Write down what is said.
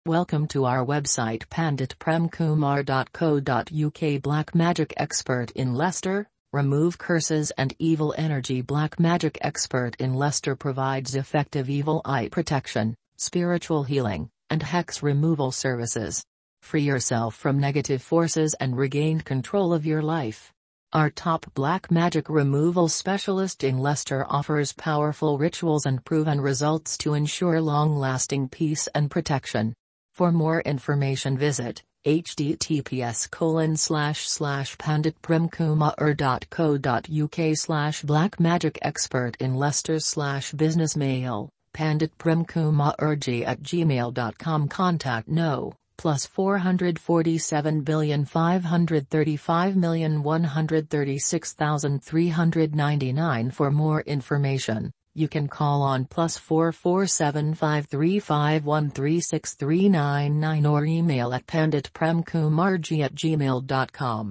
Welcome to our website panditpremkumar.co.uk. Black Magic Expert in Leicester, remove curses and evil energy. Black Magic Expert in Leicester provides effective evil eye protection, spiritual healing, and hex removal services. Free yourself from negative forces and regain control of your life. Our top black magic removal specialist in Leicester offers powerful rituals and proven results to ensure long-lasting peace and protection. For more information visit https://panditpremkumar.co.uk /blackmagicexpert in Leicester /business mail, panditpremkumarg@gmail.com. Contact no +447,535,136,399. For more information, you can call on +447,535,136,399 or email at panditpremkumarg@gmail.com.